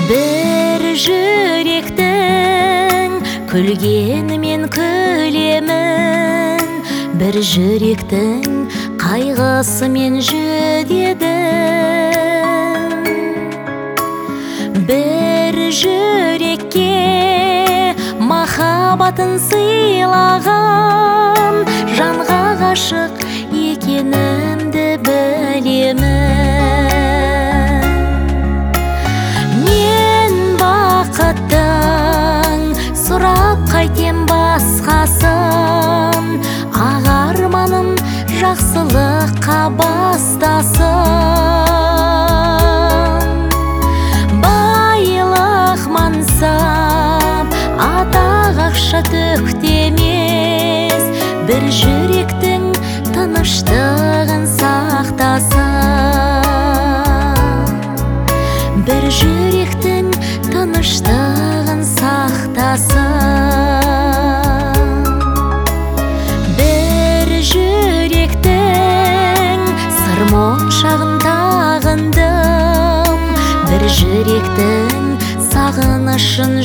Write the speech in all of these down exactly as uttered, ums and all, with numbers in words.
Бір жүректің күлгенімен күлемін, бір жүректің қайғысымен жүдедім. Бір жүрекке махаббатын сыйлаған, жанға ғашық екенімді білемін. Мен бақыттың сұрап қайтем басқасын, ақ арманым жақсылыққа бастасын. Байлық мансап, атақ ақша төктемес, бір жүректің тыныштығын сақтасын. Бір жүректің тыныштығын сақтасын. Бір жүректің сырмоншағын тағындым, бір жүректің сағынышын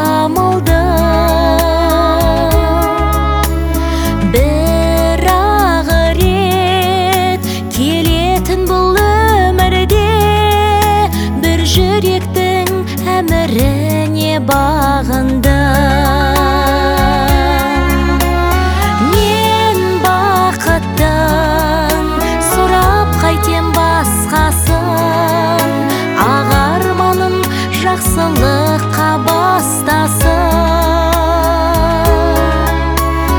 жамылдым. Бір-ақ рет келетін бұл өмірде, бір жүректің әміріне бағындым. Мен бақыттың сұрап қайтем басқасын, ақ арманым жақсылыққа бастасын.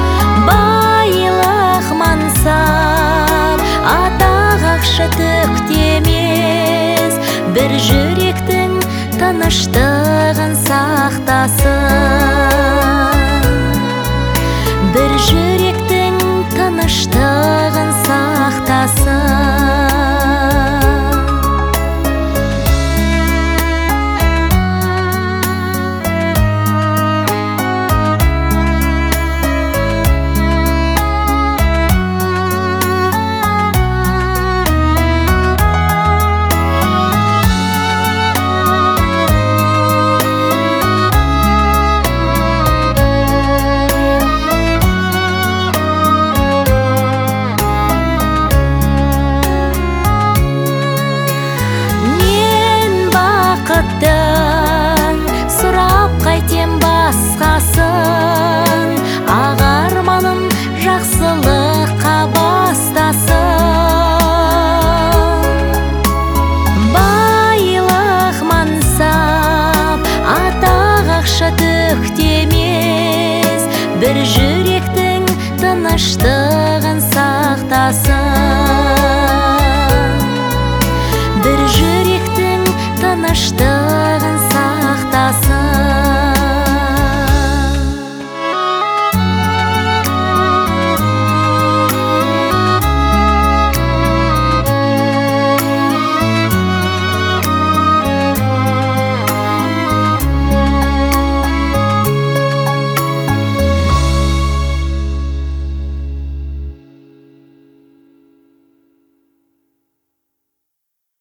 Байлық мансап, атақ ақша төктемес, бір жүректің тыныштығын сақтасын. Бір жүректің тыныштығын сақтасын. Бақыттың сұрап қайтем басқасын, ақ арманым жақсылыққа бастасын. Байлық мансап, атақ ақша төктемес, бір жүректің тыныштығын сақтасын. Бір жүректің тыныштығын